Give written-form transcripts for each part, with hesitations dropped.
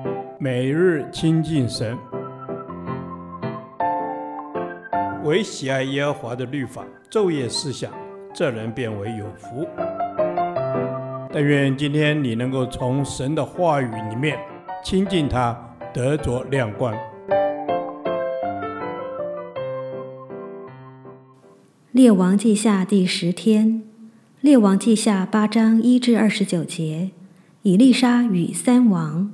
每日亲近神，唯喜爱耶和华的律法，昼夜思想，这人变为有福。但愿今天你能够从神的话语里面亲近他，得着亮光。 列王记下第10天，列王记下8章1至29节，以利沙与3王。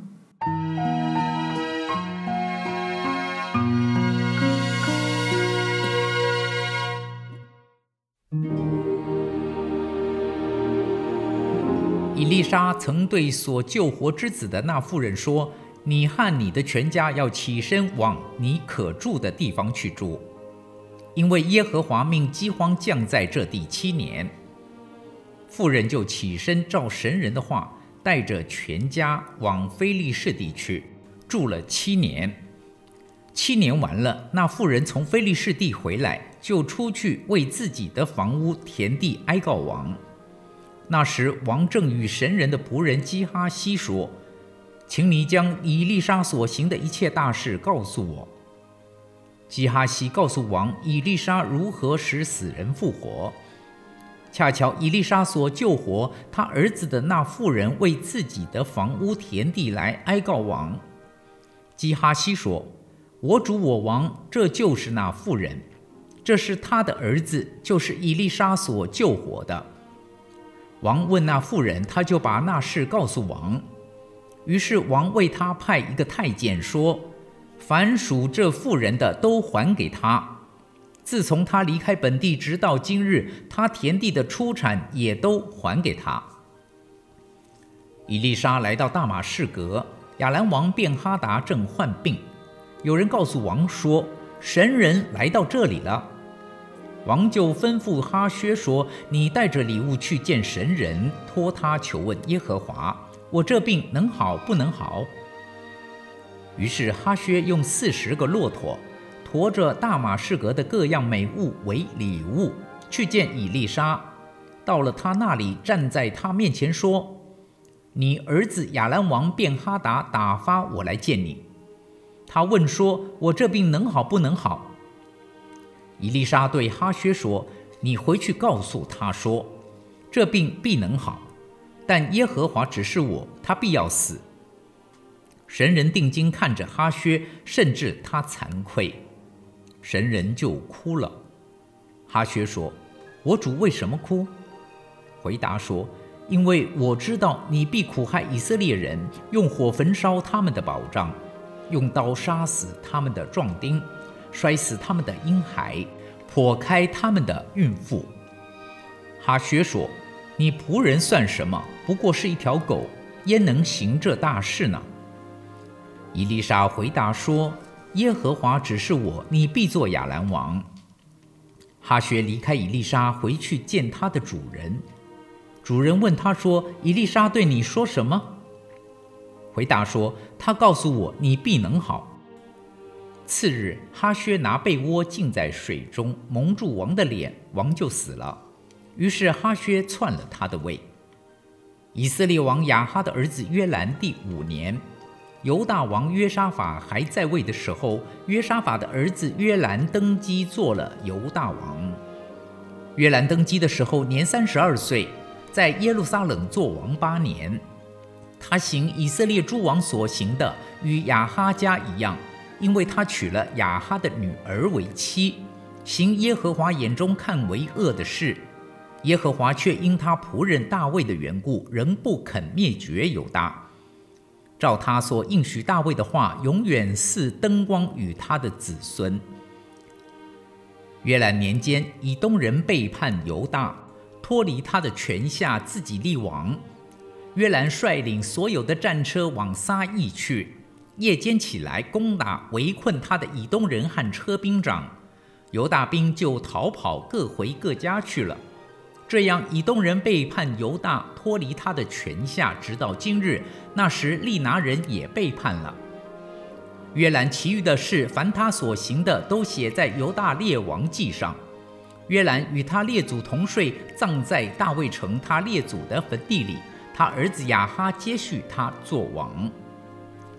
以利沙曾对所救活之子的那妇人说：“你和你的全家要起身往你可住的地方去住，因为耶和华命饥荒降在这地7年。”妇人就起身照神人的话，带着全家往非利士地去，住了7年。7年完了，那妇人从非利士地回来，就出去为自己的房屋田地哀告王。那时王正与神人的仆人基哈西说：“请你将以利沙所行的一切大事告诉我。”基哈西告诉王以利沙如何使死人复活。恰巧以利沙所救活他儿子的那妇人为自己的房屋田地来哀告王。基哈西说：“我主我王，这就是那妇人，这是他的儿子，就是以利沙所救活的。”王问那妇人，他就把那事告诉王。于是王为他派一个太监说：“凡属这妇人的都还给他。自从他离开本地直到今日，他田地的出产也都还给他。”以利沙来到大马士革，亚兰王便哈达正患病。有人告诉王说：“神人来到这里了。”王就吩咐哈薛说：“你带着礼物去见神人，托他求问耶和华，我这病能好不能好？”于是哈薛用40个骆驼，驮着大马士革的各样美物为礼物，去见以利沙。到了他那里，站在他面前说：“你儿子亚兰王便哈达打发我来见你。”他问说：“我这病能好不能好？”以利沙对哈薛说：“你回去告诉他说，这病必能好，但耶和华指示我，他必要死。”神人定睛看着哈薛，甚至他惭愧，神人就哭了。哈薛说：“我主为什么哭？”回答说：“因为我知道你必苦害以色列人，用火焚烧他们的保障，用刀杀死他们的壮丁，摔死他们的婴孩，剖开他们的孕妇。”哈薛说：“你仆人算什么？不过是一条狗，焉能行这大事呢？”以利沙回答说：“耶和华指示我，你必做亚兰王。”哈薛离开以利沙，回去见他的主人。主人问他说：“以利沙对你说什么？”回答说：“他告诉我，你必能好。”次日，哈薛拿被窝浸在水中，蒙住王的脸，王就死了。于是哈薛篡了他的位。以色列王亚哈的儿子约兰第5年，犹大王约沙法还在位的时候，约沙法的儿子约兰登基做了犹大王。约兰登基的时候年32岁，在耶路撒冷做王8年。他行以色列诸王所行的，与亚哈家一样，因为他娶了亚哈的女儿为妻，行耶和华眼中看为恶的事。耶和华却因他仆人大卫的缘故，仍不肯灭绝犹大。照他所应许大卫的话，永远赐灯光与他的子孙。约兰年间，以东人背叛犹大，脱离他的权下，自己立王。约兰率领所有的战车往撒意去，夜间起来攻打围困他的以东人和车兵长，犹大兵就逃跑，各回各家去了。这样以东人背叛犹大，脱离他的权下，直到今日。那时利拿人也背叛了。约兰其余的事，凡他所行的，都写在犹大列王记上。约兰与他列祖同睡，葬在大卫城他列祖的坟地里。他儿子亚哈接续他做王。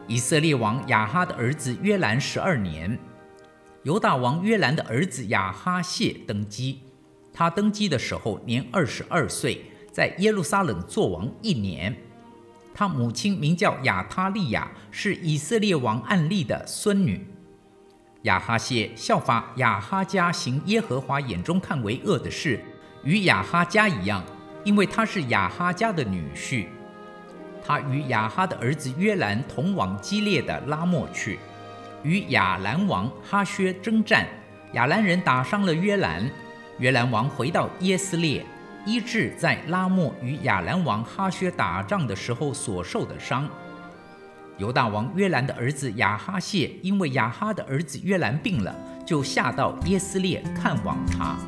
以色列王亚哈的儿子约兰12年，犹大王约兰的儿子亚哈谢登基。他登基的时候年22岁，在耶路撒冷作王1年。他母亲名叫亚他利亚，是以色列王暗利的孙女。亚哈谢效法亚哈家行耶和华眼中看为恶的事，与亚哈家一样，因为他是亚哈家的女婿。他与亚哈的儿子约兰同往基列的拉末去，与亚兰王哈薛征战。亚兰人打伤了约兰，约兰王回到耶斯列，医治在拉末与亚兰王哈薛打仗的时候所受的伤。犹大王约兰的儿子亚哈谢因为亚哈的儿子约兰病了，就下到耶斯列看望他。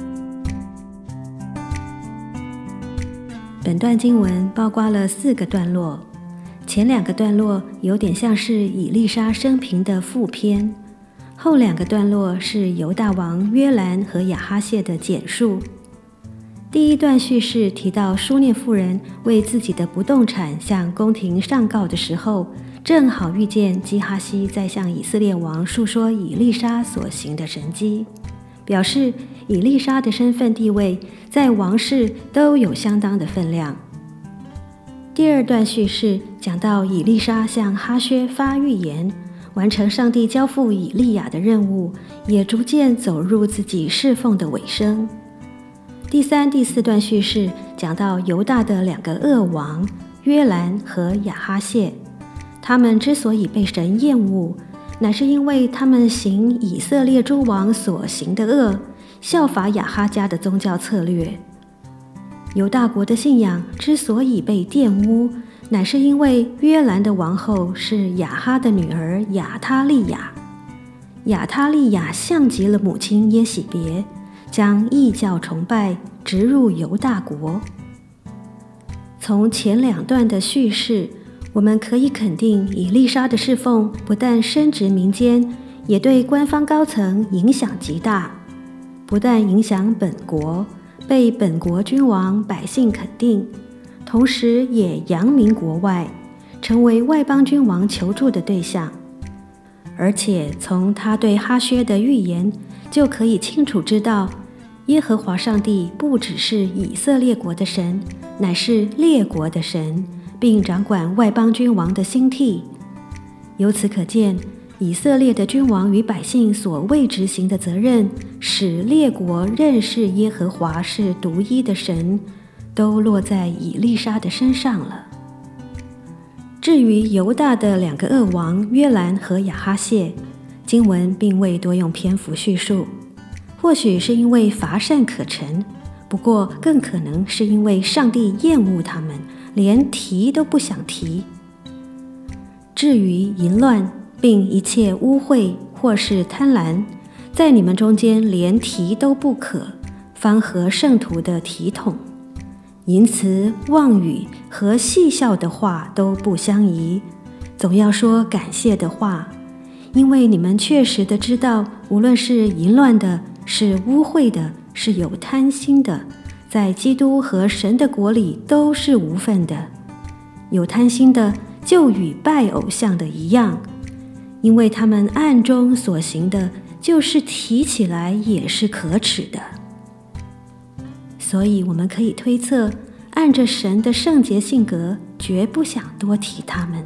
本段经文包括了4个段落，前2个段落有点像是以利沙生平的附篇，后2个段落是犹大王约兰和亚哈谢的简述。第一段叙事提到书念妇人为自己的不动产向宫廷上告的时候，正好遇见基哈西在向以色列王述说以利沙所行的神迹，表示以利沙的身份地位在王室都有相当的分量。第二段叙事讲到以利沙向哈薛发预言，完成上帝交付以利亚的任务，也逐渐走入自己侍奉的尾声。第3、第4段叙事讲到犹大的2个恶王约兰和亚哈谢，他们之所以被神厌恶，乃是因为他们行以色列诸王所行的恶，效法亚哈家的宗教策略。犹大国的信仰之所以被玷污，乃是因为约兰的王后是亚哈的女儿亚他利亚。亚他利亚像极了母亲耶洗别，将异教崇拜植入犹大国。从前2段的叙事，我们可以肯定以利沙的侍奉不但深植民间，也对官方高层影响极大，不但影响本国，被本国君王百姓肯定，同时也扬名国外，成为外邦君王求助的对象。而且从他对哈薛的预言就可以清楚知道，耶和华上帝不只是以色列国的神，乃是列国的神，并掌管外邦君王的心替。由此可见，以色列的君王与百姓所未执行的责任，使列国认识耶和华是独一的神，都落在以利沙的身上了。至于犹大的2个恶王约兰和亚哈谢，经文并未多用篇幅叙述，或许是因为乏善可陈，不过更可能是因为上帝厌恶他们，连提都不想提。至于淫乱并一切污秽或是贪婪，在你们中间连提都不可，方合圣徒的体统。淫词妄语和戏笑的话都不相宜，总要说感谢的话，因为你们确实的知道，无论是淫乱的，是污秽的，是有贪心的，在基督和神的国里都是无分的。有贪心的就与拜偶像的一样，因为他们暗中所行的，就是提起来也是可耻的。所以我们可以推测，按着神的圣洁性格，绝不想多提他们。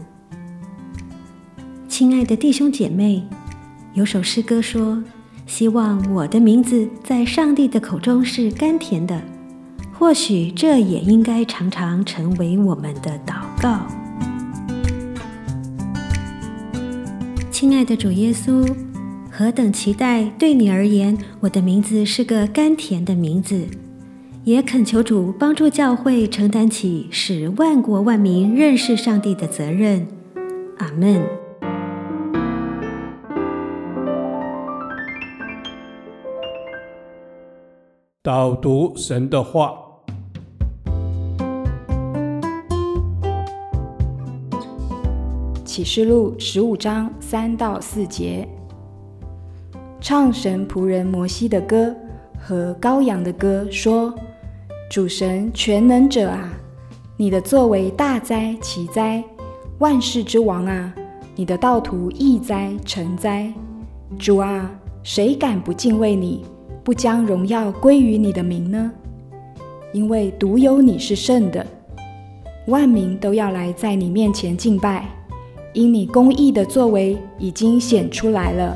亲爱的弟兄姐妹，有首诗歌说，希望我的名字在上帝的口中是甘甜的，或许这也应该常常成为我们的祷告。亲爱的主耶稣，何等期待对你而言，我的名字是个甘甜的名字，也恳求主帮助教会承担起使万国万民认识上帝的责任。阿们。 导读神的话。 启示录15章3到4节，唱神仆人摩西的歌和羔羊的歌，说：主神全能者啊，你的作为大哉奇哉！万世之王啊， 你的道途易哉成哉。主啊，谁敢不敬畏你，不将荣耀归于你的名呢？因为独有你是圣的，万民都要来在你面前敬拜，因你公义的作为已经显出来了。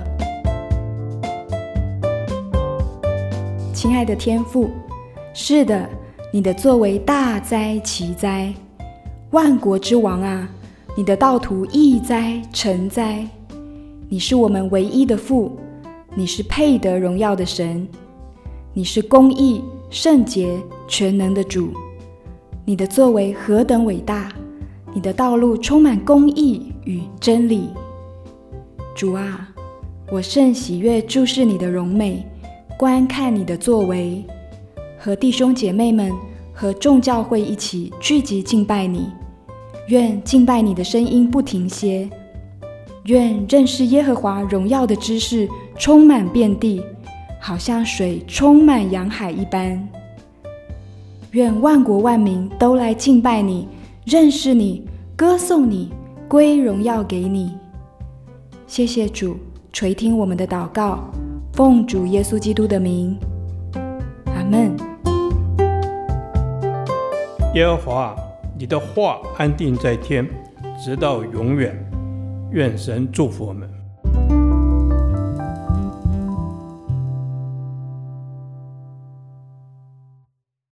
亲爱的天父，是的，你的作为大哉奇哉，万国之王啊，你的道途易哉成哉。你是我们唯一的父，你是配得荣耀的神，你是公义、圣洁、全能的主。你的作为何等伟大，你的道路充满公义与真理。主啊，我甚喜悦注视你的荣美，观看你的作为，和弟兄姐妹们和众教会一起聚集敬拜你。愿敬拜你的声音不停歇，愿认识耶和华荣耀的知识充满遍地，好像水充满洋海一般。愿万国万民都来敬拜你，认识你，歌颂你，归荣耀给你。谢谢主，垂听我们的祷告，奉主耶稣基督的名，阿们。 耶和华，你的话安定在天，直到永远。愿神祝福我们。